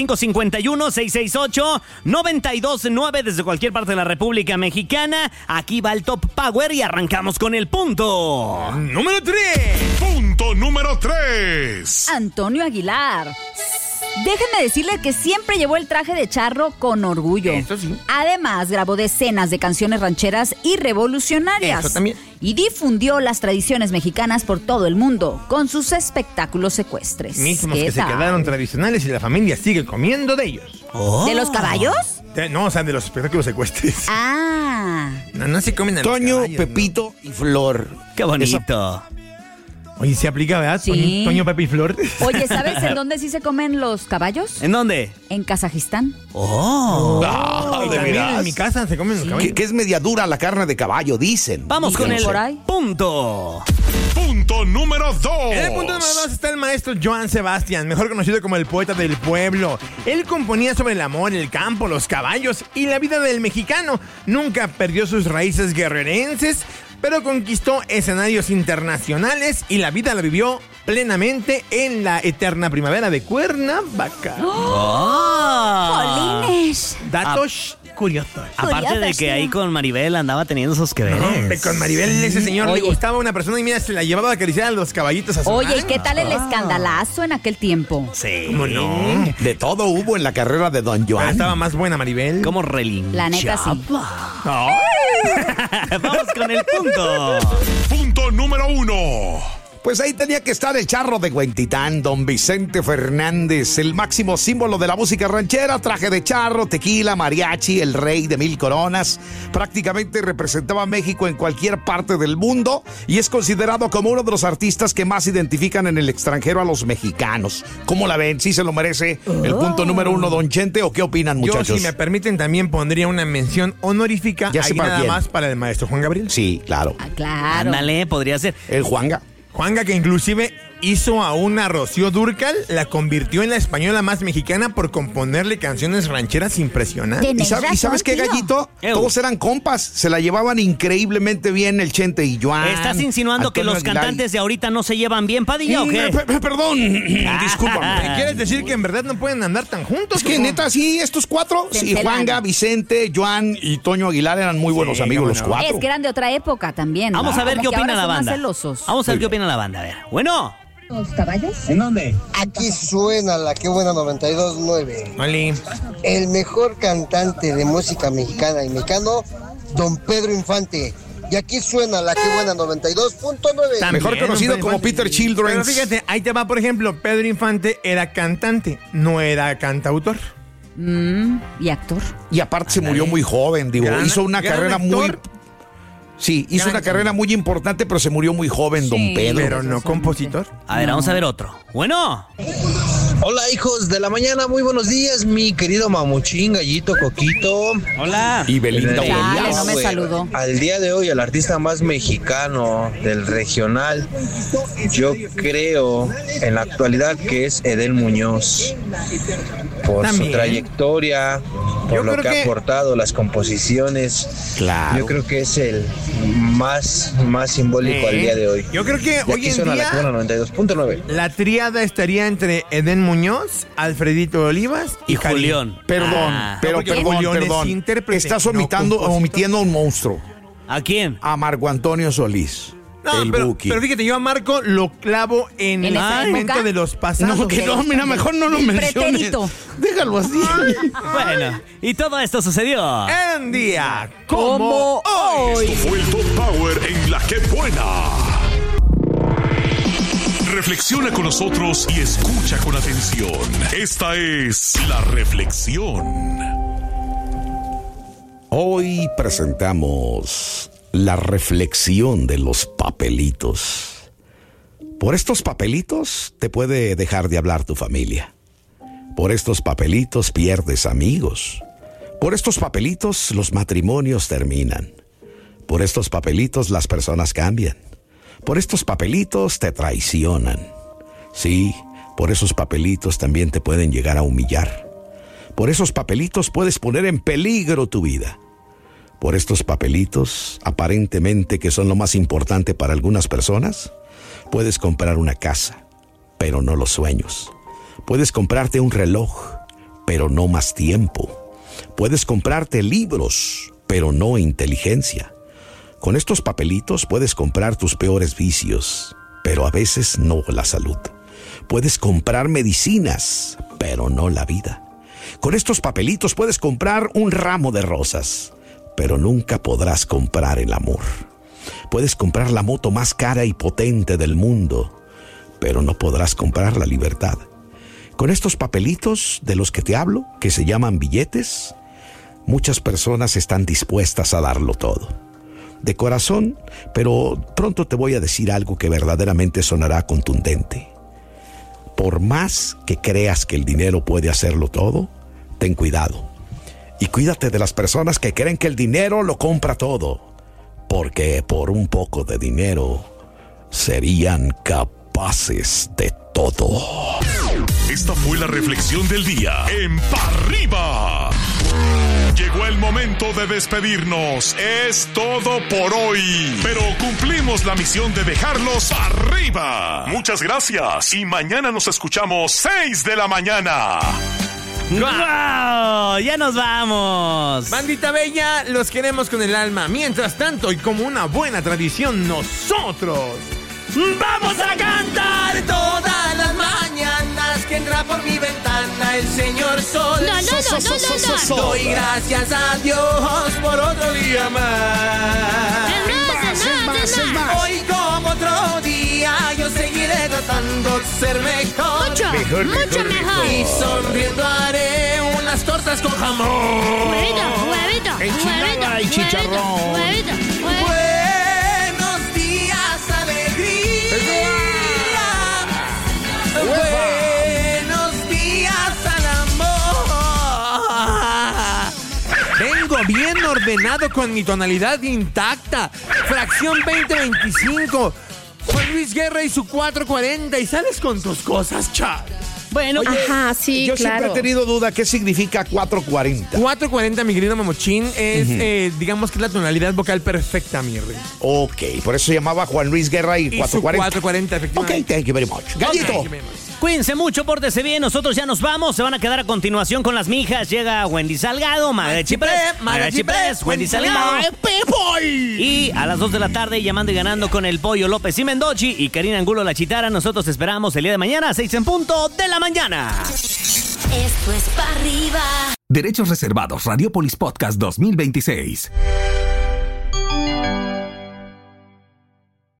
5551-668-929 desde cualquier parte de la República Mexicana. Aquí va el Top Power y arrancamos con el punto. Número 3. Punto número 3. Antonio Aguilar. Déjenme decirle que siempre llevó el traje de charro con orgullo. Eso sí. Además, grabó decenas de canciones rancheras y revolucionarias. Eso también. Y difundió las tradiciones mexicanas por todo el mundo con sus espectáculos ecuestres. Mismos ¿Qué que se tal? quedaron tradicionales y la familia sigue comiendo de ellos. ¿De los caballos? No, o sea, de los espectáculos ecuestres. Ah. No se comen a los Toño, caballos, Pepito y Flor. Qué bonito. Oye, ¿se aplica, verdad? Sí. Toño, Pepe y Flor. Oye, ¿sabes en dónde sí se comen los caballos? ¿En dónde? En Kazajistán. Oh. Ah, ¿de También veras? en mi casa se comen los caballos. Que es media dura la carne de caballo, dicen. Vamos con Dicen el por ahí. punto. Punto número 2. En el punto número 2 está el maestro Joan Sebastián, mejor conocido como el poeta del pueblo. Él componía sobre el amor, el campo, los caballos y la vida del mexicano. Nunca perdió sus raíces guerrerenses, pero conquistó escenarios internacionales y la vida la vivió plenamente en la eterna primavera de Cuernavaca. ¡Jolines! Datos curiosos. Aparte de que ahí con Maribel andaba teniendo esos que ver. Hombre, con Maribel ese señor Oye. le gustaba a una persona y mira, se la llevaba a acariciar a los caballitos a su Oye, ¿y rancho. qué tal el escandalazo en aquel tiempo? Sí. ¿Cómo no? De todo hubo en la carrera de Don Pero Joan. estaba más buena Maribel. ¿Cómo relinchaba? La neta, sí. Vamos con el punto. Punto número 1. Pues ahí tenía que estar el charro de Huentitán, don Vicente Fernández, el máximo símbolo de la música ranchera, traje de charro, tequila, mariachi, el rey de 1000 coronas. Prácticamente representaba a México en cualquier parte del mundo y es considerado como uno de los artistas que más identifican en el extranjero a los mexicanos. ¿Cómo la ven? ¿Sí se lo merece el punto número 1, don Chente, o qué opinan, muchachos? Yo, si me permiten, también pondría una mención honorífica Ya sé ahí para nada quién. más para el maestro Juan Gabriel. Sí, claro. Ah, claro. Ándale, podría ser. El Juanga. Juanga, que inclusive hizo a una Rocío Dúrcal, la convirtió en la española más mexicana por componerle canciones rancheras impresionantes. Tenés ¿Y sabes qué, tío? Gallito? Todos eran compas, se la llevaban increíblemente bien el Chente y Joan. ¿Estás insinuando que Antonio los Aguilar. cantantes de ahorita no se llevan bien, Padilla, o qué? Perdón, discúlpame. ¿Quieres decir que en verdad no pueden andar tan juntos? Es que o cómo? neta, sí, estos cuatro, Se sí, encelan. Juanga, Vicente, Joan y Toño Aguilar eran muy buenos amigos cómo los no. cuatro. Es que eran de otra época también. Vamos a ver Como qué que opina ahora la son banda. más celosos. Vamos a ver qué opina la banda. A ver. Bueno. ¿Los caballos? ¿En dónde? Aquí suena la Que Buena 92.9. Oli. El mejor cantante de música mexicana y mexicano, don Pedro Infante. Y aquí suena la Que Buena 92.9. También, Mejor conocido Pedro como Infante. Peter Children. Pero fíjate, ahí te va, por ejemplo, Pedro Infante era cantante, no era cantautor. Y actor. Y aparte se murió muy joven, digo. Gran- hizo una gran carrera muy... actor. Sí, hizo Gran una carrera muy importante, pero se murió muy joven, don Pedro. Pero no compositor. A ver, vamos a ver otro. Bueno. Hola, hijos de la mañana, muy buenos días, mi querido Mamuchín, Gallito, Coquito. Hola. Y Belinda Dale, Urias. no me güey. saludó. Al día de hoy, el artista más mexicano del regional, yo creo en la actualidad que es Edel Muñoz. Por También. su trayectoria, por Yo lo creo que ha que- aportado, las composiciones. Claro. Yo creo que es el más simbólico al día de hoy. Yo creo que Y hoy aquí en suena la día Que Buena 92.9. la tríada estaría entre Edén Muñoz, Alfredito Olivas Y Karim. Julián. Perdón, Ah, pero porque perdón, Julián es perdón. intérprete, Estás no omitiendo compositor. a un monstruo. ¿A quién? A Marco Antonio Solís. No, el pero Buki. fíjate, yo a Marco lo clavo en el segmento de los pasados. No, que no, mira, mejor no lo menciones. Pretérito. Déjalo así. Bueno, y todo esto sucedió En día como hoy. Esto fue el Top Power en La Que Buena. Reflexiona con nosotros y escucha con atención. Esta es la reflexión. Hoy presentamos la reflexión de los papelitos. Por estos papelitos te puede dejar de hablar tu familia. Por estos papelitos pierdes amigos. Por estos papelitos los matrimonios terminan. Por estos papelitos las personas cambian. Por estos papelitos te traicionan. Sí, por esos papelitos también te pueden llegar a humillar. Por esos papelitos puedes poner en peligro tu vida. Por estos papelitos, aparentemente que son lo más importante para algunas personas, puedes comprar una casa, pero no los sueños. Puedes comprarte un reloj, pero no más tiempo. Puedes comprarte libros, pero no inteligencia. Con estos papelitos puedes comprar tus peores vicios, pero a veces no la salud. Puedes comprar medicinas, pero no la vida. Con estos papelitos puedes comprar un ramo de rosas, pero nunca podrás comprar el amor. Puedes comprar la moto más cara y potente del mundo, pero no podrás comprar la libertad. Con estos papelitos de los que te hablo, que se llaman billetes, muchas personas están dispuestas a darlo todo. De corazón, pero pronto te voy a decir algo que verdaderamente sonará contundente. Por más que creas que el dinero puede hacerlo todo, ten cuidado. Y cuídate de las personas que creen que el dinero lo compra todo, porque por un poco de dinero serían capaces de todo. Esta fue la reflexión del día en Pa' Arriba. Llegó el momento de despedirnos. Es todo por hoy. Pero cumplimos la misión de dejarlos arriba. Muchas gracias. Y mañana nos escuchamos 6 de la mañana. ¡Wow! ¡Ya nos vamos! Bandita bella, los queremos con el alma. Mientras tanto, y como una buena tradición, nosotros ¡vamos a cantar! Todas las mañanas que entra por mi ventana el señor sol. No. Doy gracias a Dios por otro día más. Es más. Hoy como otro día yo seguiré tratando de ser mejor. Mucho mejor. Y sonriendo haré unas tortas con jamón. Huevito. Enchilada y chicharrón. Huevito. Buenos días, alegría. Buenos días al amor. vengo bien ordenado con mi tonalidad intacta. Fracción 2025. Juan Luis Guerra y su 440. Y sales con tus cosas, Chad. Bueno, ajá, sí, yo claro. siempre he tenido duda qué significa 440. 440, mi querido Mamochín, es, digamos que es la tonalidad vocal perfecta, mi rey. Ok, por eso se llamaba Juan Luis Guerra y 440. 440, efectivamente. Ok, thank you very much. Gallito. Okay. Cuídense mucho, pórtense bien. Nosotros ya nos vamos. Se van a quedar a continuación con las mijas. Llega Wendy Salgado, Mariachi Press, Wendy Salgado. Y a las 2 de la tarde, llamando y ganando con el Pollo López y Mendochi y Karina Angulo La Chitara. Nosotros esperamos el día de mañana a 6 en punto de la mañana. Esto es Pa' Arriba. Derechos reservados. Radiopolis Podcast 2026.